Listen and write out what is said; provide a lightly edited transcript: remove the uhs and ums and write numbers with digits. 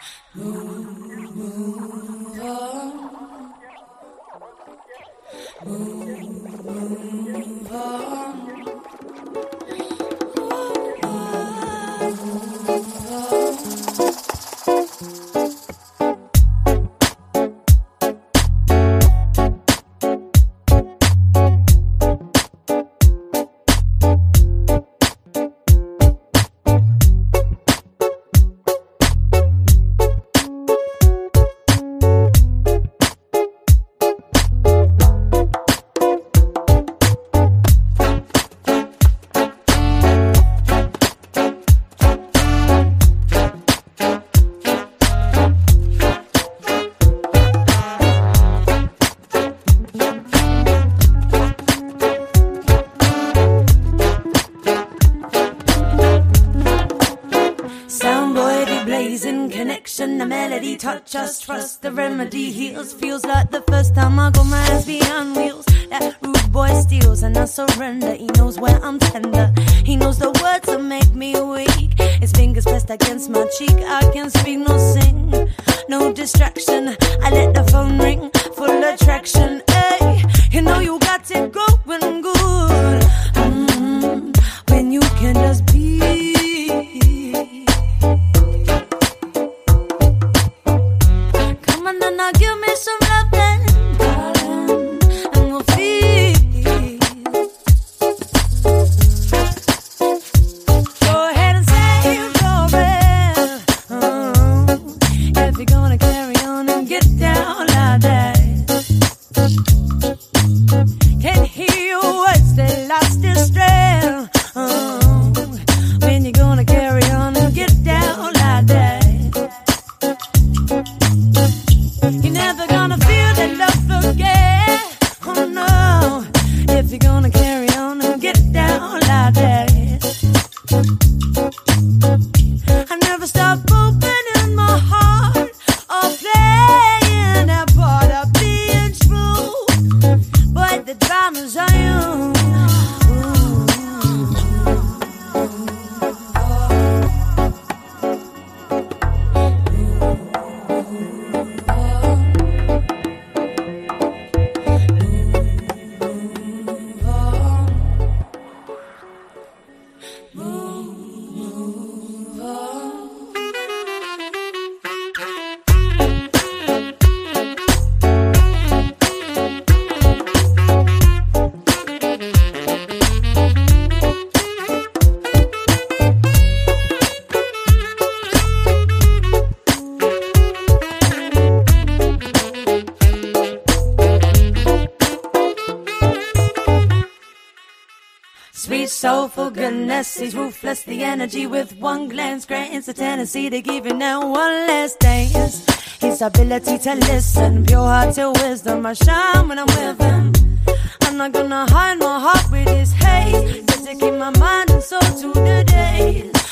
The melody touch us, trust the remedy heals. Feels like the first time I got my hands behind wheels. That rude boy steals and I surrender. He knows where I'm tender. He knows the words that make me weak. His fingers pressed against my cheek. I can speak, no sing, no distraction. I let the phone ring, full attraction. Hey, you know you got it going good. When you can just be. Now give me some love then, darling, and we'll feel. Go ahead and say your breath. If you're gonna carry on and get down like that. Can't hear your words, they lost their strength. When you're gonna carry on and get down like that. You're never gonna feel that love again. Oh no, if you're gonna carry on and get down like that. I never stop opening my heart or playing that part of being true. But the drama's on you. Sweet soulful goodness, he's ruthless. The energy with one glance grants the tendency to give you now one last dance. His ability to listen, pure heart to wisdom. I shine when I'm with him. I'm not gonna hide my heart with his haze, just to keep my mind and soul to the days.